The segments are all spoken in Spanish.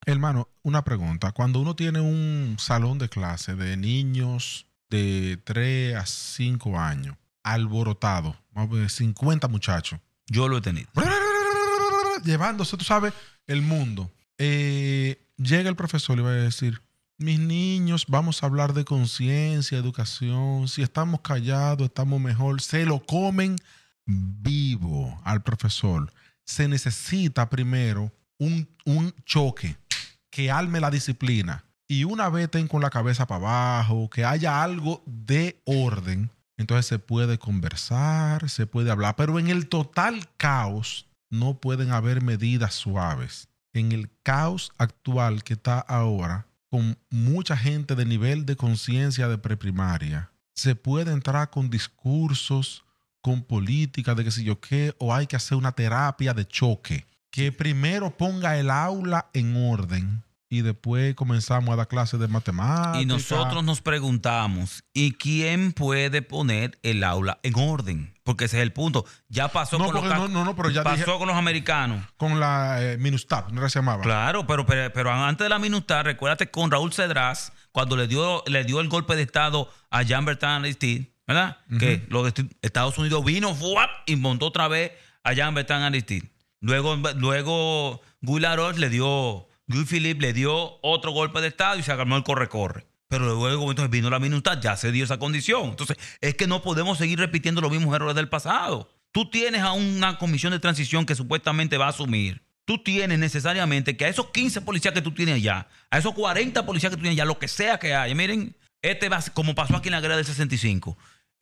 Hermano, una pregunta. Cuando uno tiene un salón de clase de niños de 3 a 5 años, alborotado, vamos a ver, 50 muchachos, Yo lo he tenido. llevándose, tú sabes, el mundo. Llega el profesor y va a decir, mis niños, vamos a hablar de conciencia, educación. Si estamos callados, estamos mejor. Se lo comen vivo al profesor. Se necesita primero un choque que arme la disciplina. Y una vez estén con la cabeza para abajo, que haya algo de orden, entonces se puede conversar, se puede hablar. Pero en el total caos no pueden haber medidas suaves. En el caos actual que está ahora, con mucha gente de nivel de conciencia de preprimaria, se puede entrar con discursos, con política de qué sé yo qué, o hay que hacer una terapia de choque que primero ponga el aula en orden y después comenzamos a dar clases de matemáticas. Y nosotros nos preguntamos, ¿y quién puede poner el aula en orden? Porque ese es el punto. Ya pasó No, con porque pero ya pasó dije, con los americanos. con la Minustab, ¿no se llamaba? Claro, pero antes de la minuta, recuérdate con Raúl Cedrás, cuando le dio el golpe de Estado a Jean-Bertrand Aristide, ¿verdad? Que los Estados Unidos vino ¡fuap! Y montó otra vez a Jean-Bertrand Aristide. Luego Guy Philippe le dio otro golpe de Estado y se armó el corre-corre. Pero luego entonces vino la minuta, ya se dio esa condición. Entonces, es que no podemos seguir repitiendo los mismos errores del pasado. Tú tienes a una comisión de transición que supuestamente va a asumir. Tú tienes necesariamente que a esos 15 policías que tú tienes allá, a esos 40 policías que tú tienes allá, lo que sea que haya, miren, como pasó aquí en la guerra del 65.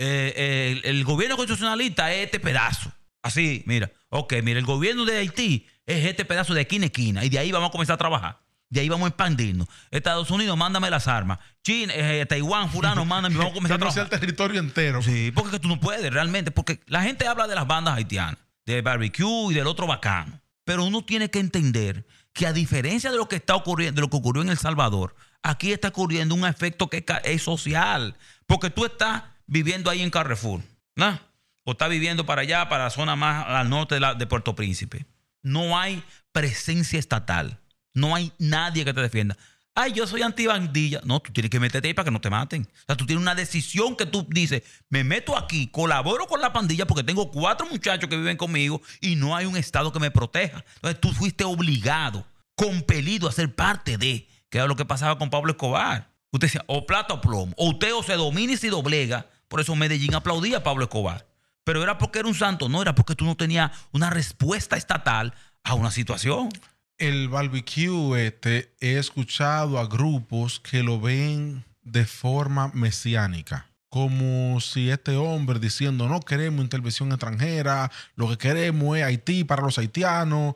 El gobierno constitucionalista es este pedazo. Así, mira. Ok, mira, el gobierno de Haití es este pedazo de esquina a esquina. Y de ahí vamos a comenzar a trabajar. De ahí vamos a expandirnos. Estados Unidos, mándame las armas. China, Taiwán, fulano, mándame. Vamos a comenzar a trabajar. Que no sea el territorio entero. Sí, porque tú no puedes realmente. Porque la gente habla de las bandas haitianas, de barbecue y del otro bacano. Pero uno tiene que entender que a diferencia de lo que está ocurriendo, de lo que ocurrió en El Salvador, aquí está ocurriendo un efecto que es social. Porque tú estás viviendo ahí en Carrefour, ¿no? O estás viviendo para allá, para la zona más al norte de Puerto Príncipe. No hay presencia estatal. No hay nadie que te defienda. Ay, yo soy antibandilla. No, tú tienes que meterte ahí para que no te maten. O sea, tú tienes una decisión que tú dices, me meto aquí, colaboro con la pandilla porque tengo 4 muchachos que viven conmigo y no hay un Estado que me proteja. Entonces tú fuiste obligado, compelido a ser parte de, que era lo que pasaba con Pablo Escobar. Usted decía, o plata o plomo. O usted o se domina y se doblega. Por eso Medellín aplaudía a Pablo Escobar. Pero era porque era un santo, no era porque tú no tenías una respuesta estatal a una situación. El barbecue he escuchado a grupos que lo ven de forma mesiánica. Como si este hombre diciendo no queremos intervención extranjera, lo que queremos es Haití para los haitianos,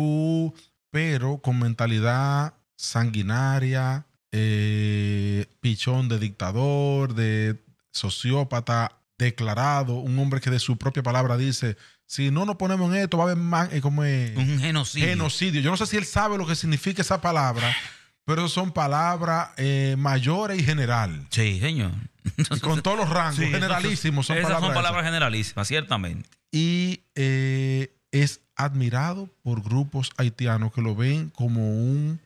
pero con mentalidad sanguinaria, pichón de dictador, de sociópata declarado, un hombre que de su propia palabra dice, si no nos ponemos en esto va a haber más, como un genocidio. Yo no sé si él sabe lo que significa esa palabra, pero son palabras mayores y general. Sí, señor. Y con todos los rangos, sí, generalísimos. Esas son palabras generalísimas, ciertamente. Y es admirado por grupos haitianos que lo ven como un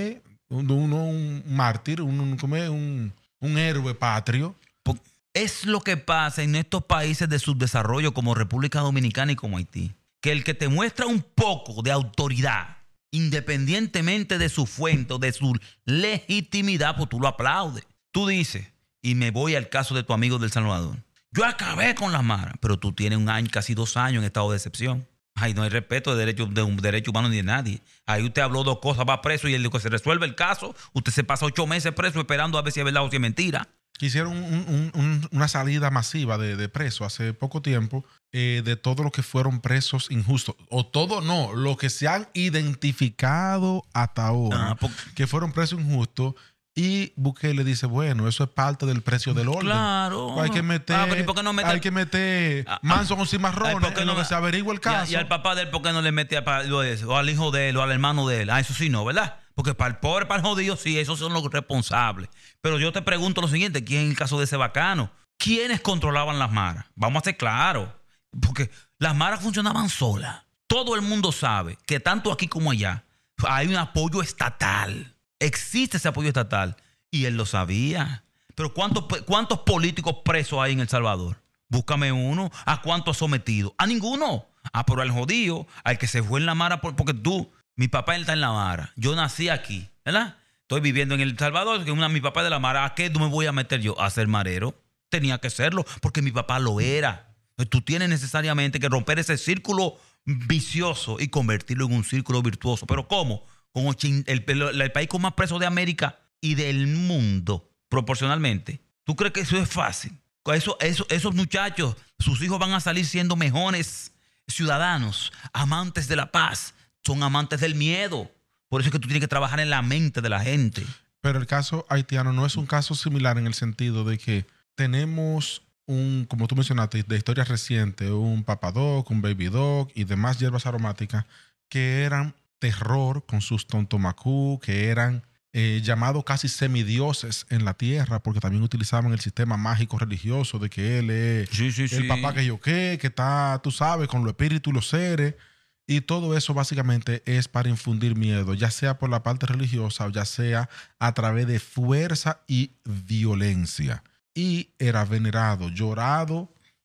mártir, un héroe patrio. Es lo que pasa en estos países de subdesarrollo como República Dominicana y como Haití. Que el que te muestra un poco de autoridad, independientemente de su fuente o de su legitimidad, pues tú lo aplaudes. Tú dices, y me voy al caso de tu amigo del Salvador. Yo acabé con las maras, pero tú tienes 1 año, casi 2 años en estado de excepción. Ay, no hay respeto de un derecho humano ni de nadie. Ahí usted habló 2 cosas, va preso y el que se resuelve el caso, usted se pasa 8 meses preso esperando a ver si es verdad o si es mentira. Hicieron una salida masiva de presos hace poco tiempo de todos los que fueron presos injustos. O todo no, los que se han identificado hasta ahora que fueron presos injustos. Y Bukele dice, bueno, eso es parte del precio del orden. Claro. Hay que meter, hay que meter manso con cimarrones en lo que se averigua el caso. Y al papá de él, ¿por qué no le mete o al hijo de él o al hermano de él? Eso sí no, ¿verdad? Porque para el pobre, para el jodido, sí, esos son los responsables. Pero yo te pregunto lo siguiente, ¿quién en el caso de ese bacano? ¿Quiénes controlaban las maras? Vamos a ser claros. Porque las maras funcionaban solas. Todo el mundo sabe que tanto aquí como allá Hay un apoyo estatal. Existe ese apoyo estatal. Y él lo sabía. Pero ¿cuántos políticos presos hay en El Salvador? Búscame uno. ¿A cuántos sometidos? A ninguno. Pero al jodido, al que se fue en la mara, porque mi papá él está en la mara. Yo nací aquí, ¿verdad? Estoy viviendo en El Salvador, que mi papá es de la mara. ¿A qué me voy a meter yo? ¿A ser marero? Tenía que serlo, porque mi papá lo era. Tú tienes necesariamente que romper ese círculo vicioso y convertirlo en un círculo virtuoso. ¿Pero cómo? Con el país con más presos de América y del mundo, proporcionalmente. ¿Tú crees que eso es fácil? Esos muchachos, sus hijos van a salir siendo mejores ciudadanos, amantes de la paz. Son amantes del miedo. Por eso es que tú tienes que trabajar en la mente de la gente. Pero el caso haitiano no es un caso similar en el sentido de que tenemos como tú mencionaste, de historias recientes, un Papadoc, un Baby Doc y demás hierbas aromáticas que eran terror con sus tontomacú, que eran llamados casi semidioses en la tierra, porque también utilizaban el sistema mágico religioso de que él es el papá que yo que está, tú sabes, con los espíritus y los seres. Y todo eso básicamente es para infundir miedo, ya sea por la parte religiosa o ya sea a través de fuerza y violencia. Y era venerado, llorado,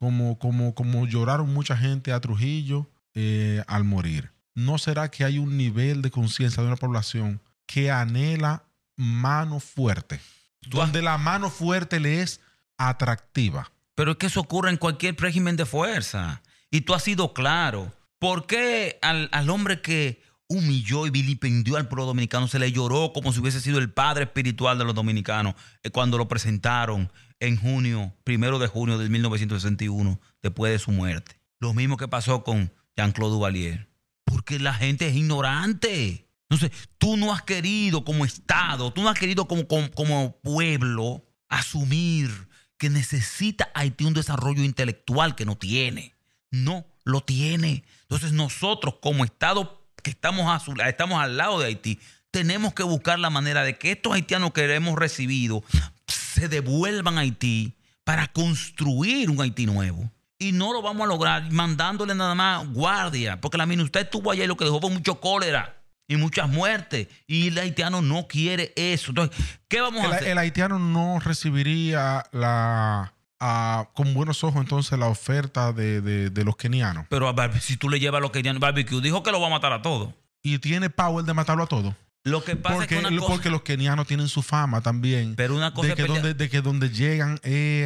como lloraron mucha gente a Trujillo al morir. ¿No será que hay un nivel de conciencia de una población que anhela mano fuerte? Donde la mano fuerte le es atractiva. Pero es que eso ocurre en cualquier régimen de fuerza. Y tú has sido claro. ¿Por qué al hombre que humilló y vilipendió al pueblo dominicano se le lloró como si hubiese sido el padre espiritual de los dominicanos cuando lo presentaron en 1 de junio de 1961, después de su muerte? Lo mismo que pasó con Jean-Claude Duvalier. Porque la gente es ignorante. Entonces, tú no has querido como Estado, tú no has querido como pueblo asumir que necesita Haití un desarrollo intelectual que no tiene. No lo tiene. Entonces nosotros como Estado que estamos al lado de Haití, tenemos que buscar la manera de que estos haitianos que hemos recibido se devuelvan a Haití para construir un Haití nuevo. Y no lo vamos a lograr mandándole nada más guardia, porque la MINUSTAH estuvo allá y lo que dejó fue mucho cólera y muchas muertes. Y el haitiano no quiere eso. Entonces, ¿qué vamos a hacer? El haitiano no recibiría con buenos ojos entonces la oferta de los kenianos. Pero si tú le llevas a los kenianos, Barbecue dijo que lo va a matar a todos. Y tiene power de matarlo a todos. Lo que pasa es que porque los kenianos tienen su fama también. Pero una cosa de que donde llegan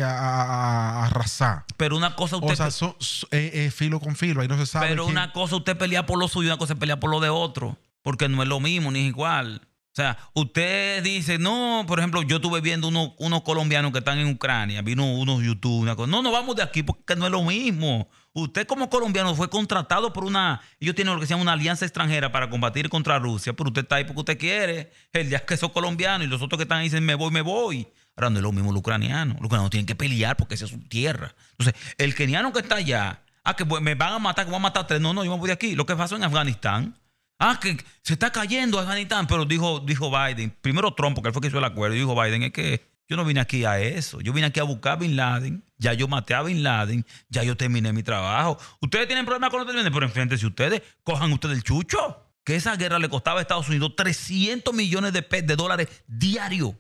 a arrasar. Pero una cosa usted... O sea, filo con filo, ahí no se sabe. Pero una cosa usted pelea por lo suyo y una cosa es pelear por lo de otro. Porque no es lo mismo, ni es igual. O sea, usted dice, no, por ejemplo, yo estuve viendo unos colombianos que están en Ucrania, vino unos YouTube, una cosa. No vamos de aquí porque no es lo mismo. Usted como colombiano fue contratado por ellos tienen lo que se llama una alianza extranjera para combatir contra Rusia, pero usted está ahí porque usted quiere. El día que son colombianos y los otros que están ahí dicen, me voy. Ahora no es lo mismo los ucranianos. Los ucranianos tienen que pelear porque esa es su tierra. Entonces, el keniano que está allá, que me van a matar, que voy a matar 3. No, yo me voy de aquí. Lo que pasó en Afganistán. Que se está cayendo Afganistán, pero dijo Biden, primero Trump, porque él fue que hizo el acuerdo, y dijo Biden, es que yo no vine aquí a eso, yo vine aquí a buscar a Bin Laden, ya yo maté a Bin Laden, ya yo terminé mi trabajo. Ustedes tienen problemas con los terminen, pero enfréntense ustedes, cojan ustedes el chucho, que esa guerra le costaba a Estados Unidos 300 millones de dólares diario.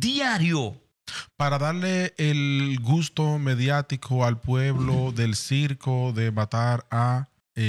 Para darle el gusto mediático al pueblo del circo de matar a...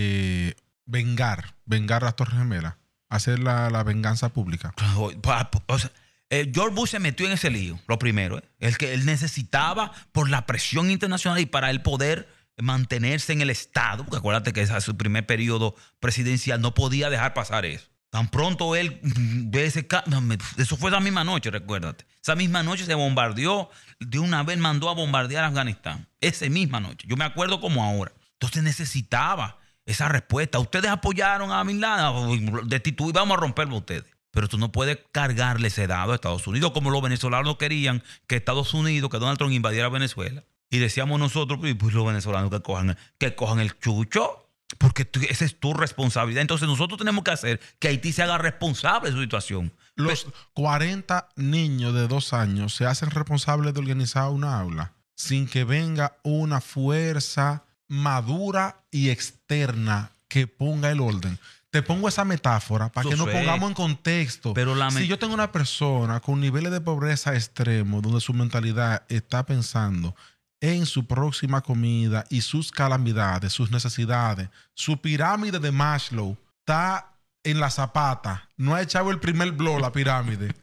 vengar a las Torres Gemelas, hacer la venganza pública. O sea, George Bush se metió en ese lío, lo primero. El que él necesitaba por la presión internacional y para él poder mantenerse en el Estado, porque acuérdate que ese es su primer periodo presidencial, no podía dejar pasar eso. Tan pronto él ve eso fue esa misma noche, recuérdate. Esa misma noche se bombardeó, de una vez mandó a bombardear Afganistán. Esa misma noche, yo me acuerdo como ahora. Entonces necesitaba esa respuesta. Ustedes apoyaron a Bin Laden, destituir, vamos a romperlo a ustedes. Pero tú no puedes cargarle ese dado a Estados Unidos, como los venezolanos querían que Estados Unidos, que Donald Trump invadiera Venezuela. Y decíamos nosotros, pues los venezolanos que cojan el chucho, porque esa es tu responsabilidad. Entonces nosotros tenemos que hacer que Haití se haga responsable de su situación. Los 40 niños de 2 años se hacen responsables de organizar una aula sin que venga una fuerza madura y externa que ponga el orden. te pongo esa metáfora para que nos Sucede. pongamos en contexto. Pero si yo tengo una persona con niveles de pobreza extremos, donde su mentalidad está pensando en su próxima comida y sus calamidades, sus necesidades, su pirámide de Maslow está en la zapata, no ha echado el primer blow la pirámide,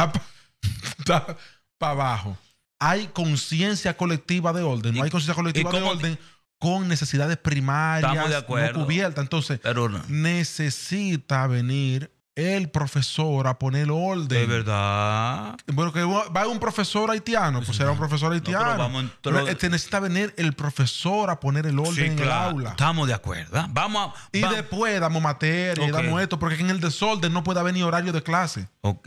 está para abajo. Hay conciencia colectiva de orden, no hay conciencia colectiva de orden con necesidades primarias de acuerdo, no cubiertas. Entonces, pero no. necesita venir el profesor a poner orden. De verdad. Bueno, que va un profesor haitiano, pues será un profesor haitiano. No, necesita venir el profesor a poner el orden en el aula. Estamos de acuerdo. Después damos materia, damos esto, porque en el desorden no puede haber ni horario de clase. Ok.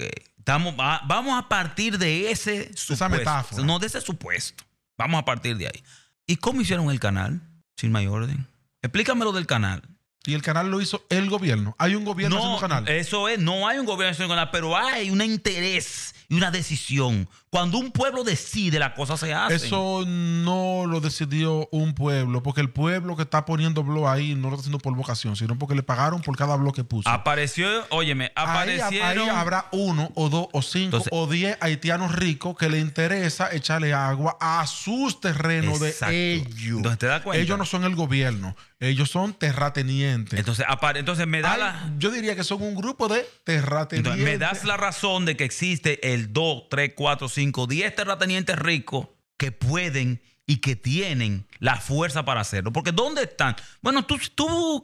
Vamos a partir de ese supuesto. Esa metáfora. No, de ese supuesto. Vamos a partir de ahí. ¿Y cómo hicieron el canal sin mayor orden? Explícamelo del canal. Y el canal lo hizo el gobierno. ¿Hay un gobierno haciendo un canal? Eso es, no hay un gobierno haciendo un canal, pero hay un interés y una decisión. Cuando un pueblo decide, las cosas se hacen. Eso no lo decidió un pueblo, porque el pueblo que está poniendo blog ahí no lo está haciendo por vocación, sino porque le pagaron por cada blog que puso. Aparecieron. Ahí habrá 1 o 2 o 5 o 10 haitianos ricos que le interesa echarle agua a sus terrenos. Exacto. De ellos. Entonces, ¿te das cuenta? Ellos no son el gobierno, ellos son terratenientes. Entonces me da yo diría que son un grupo de terratenientes. Entonces, me das la razón de que existe el 2, 3, 4, 5, 10 terratenientes ricos que pueden y que tienen la fuerza para hacerlo. Porque ¿dónde están? Bueno, tú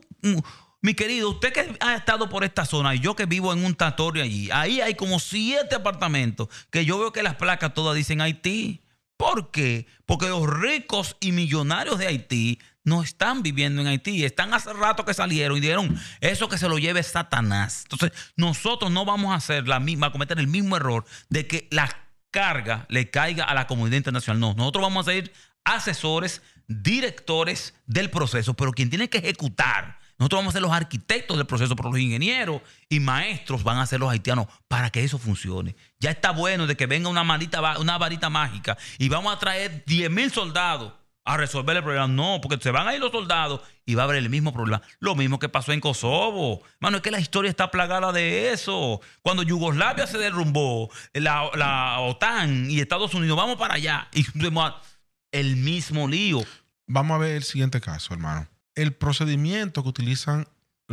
mi querido, usted que ha estado por esta zona y yo que vivo en un tatorio allí, ahí hay como 7 apartamentos que yo veo que las placas todas dicen Haití. ¿Por qué? Porque los ricos y millonarios de Haití no están viviendo en Haití. Están hace rato que salieron y dijeron, eso que se lo lleve Satanás. Entonces, nosotros no vamos a cometer el mismo error de que la carga le caiga a la comunidad internacional. No, nosotros vamos a ser asesores, directores del proceso, pero quien tiene que ejecutar, nosotros vamos a ser los arquitectos del proceso, pero los ingenieros y maestros van a ser los haitianos para que eso funcione. Ya está bueno de que venga una varita mágica y vamos a traer 10,000 soldados a resolver el problema. No, porque se van a ir los soldados y va a haber el mismo problema. Lo mismo que pasó en Kosovo. Mano, es que la historia está plagada de eso. Cuando Yugoslavia se derrumbó, la OTAN y Estados Unidos, vamos para allá. Y el mismo lío. Vamos a ver el siguiente caso, hermano. El procedimiento que utilizan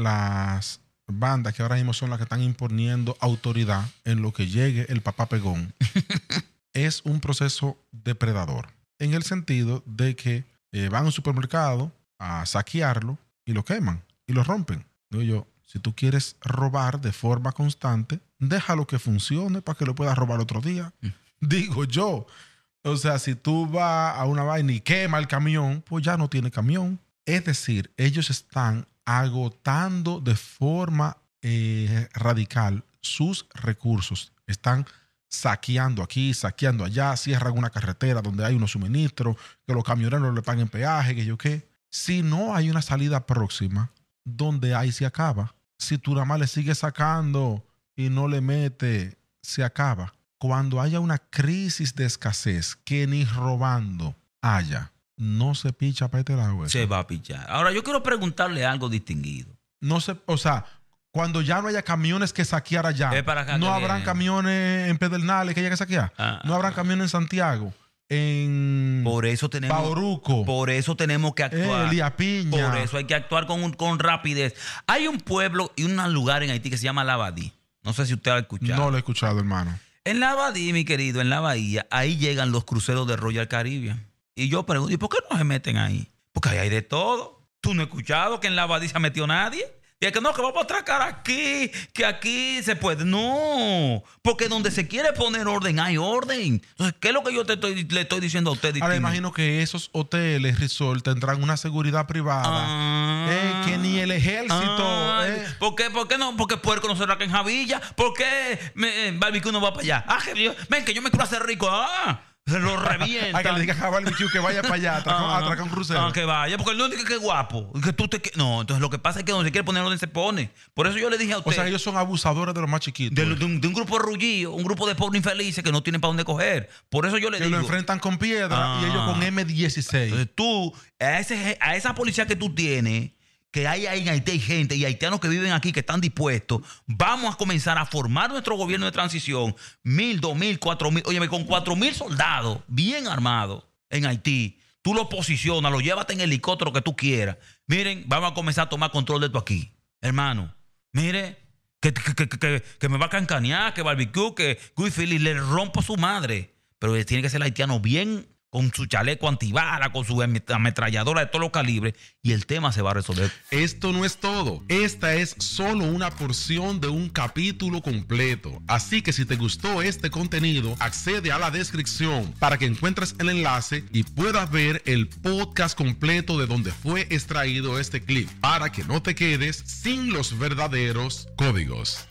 las bandas que ahora mismo son las que están imponiendo autoridad en lo que llegue el papá pegón es un proceso depredador. En el sentido de que van a un supermercado a saquearlo y lo queman y lo rompen. Digo yo, si tú quieres robar de forma constante, déjalo que funcione para que lo puedas robar otro día. Digo yo. O sea, si tú vas a una vaina y quema el camión, pues ya no tiene camión. Es decir, ellos están agotando de forma radical sus recursos. Están saqueando aquí, saqueando allá, cierran una carretera donde hay unos suministros, que los camioneros le paguen peaje, que yo qué. Si no hay una salida próxima, donde ahí se acaba. Si tú nada más le sigues sacando y no le metes, se acaba. Cuando haya una crisis de escasez que ni robando haya, no se picha para este lado. Se va a pichar. Ahora, yo quiero preguntarle algo distinguido. O sea, cuando ya no haya camiones que saquear allá, no habrán camiones en Pedernales que haya que saquear. No habrán camiones en Santiago, en Bauruco. Por eso tenemos que actuar. Elías Piña. Por eso hay que actuar con rapidez. Hay un pueblo y un lugar en Haití que se llama La Abadí. No sé si usted lo ha escuchado. No lo he escuchado, hermano. En La Abadí, mi querido, en la bahía, ahí llegan los cruceros de Royal Caribbean. Y yo pregunto, ¿y por qué no se meten ahí? Porque ahí hay de todo. ¿Tú no has escuchado que en La Abadí se metió nadie? Y es que no, que vamos a atracar aquí, que aquí se puede. No, porque donde se quiere poner orden, hay orden. Entonces, ¿qué es lo que yo le estoy diciendo a usted? Ahora, imagino que esos hoteles, resort, tendrán una seguridad privada. Que ni el ejército. ¿Por qué no? Porque puerco no se raca en Javilla. ¿Por qué barbecue no va para allá? Ven, que yo me quiero hacer rico. Se lo revienta. Hay que le digas a Barbecue que vaya para allá, atracar un crucero. Que vaya, porque él no dice que es guapo. No, entonces lo que pasa es que donde se quiere poner orden se pone. Por eso yo le dije a usted. O sea, ellos son abusadores de los más chiquitos. De un grupo de rullidos, un grupo de pobres infelices que no tienen para dónde coger. Por eso yo le digo. Que lo enfrentan con piedra y ellos con M16. Entonces tú, a esa policía que tú tienes, que hay en Haití, hay gente y haitianos que viven aquí que están dispuestos, vamos a comenzar a formar nuestro gobierno de transición, 1,000, 2,000, 4,000, óyeme, con 4,000 soldados bien armados en Haití. Tú lo posicionas, lo llévate en helicóptero que tú quieras. Miren, vamos a comenzar a tomar control de esto aquí. Hermano, mire, que me va a cancanear, que barbecue, que Guy Phillips le rompo su madre. Pero tiene que ser el haitiano bien, con su chaleco antibala, con su ametralladora de todos los calibres, y el tema se va a resolver. Esto no es todo. Esta es solo una porción de un capítulo completo. Así que si te gustó este contenido, accede a la descripción para que encuentres el enlace y puedas ver el podcast completo de donde fue extraído este clip, para que no te quedes sin los verdaderos códigos.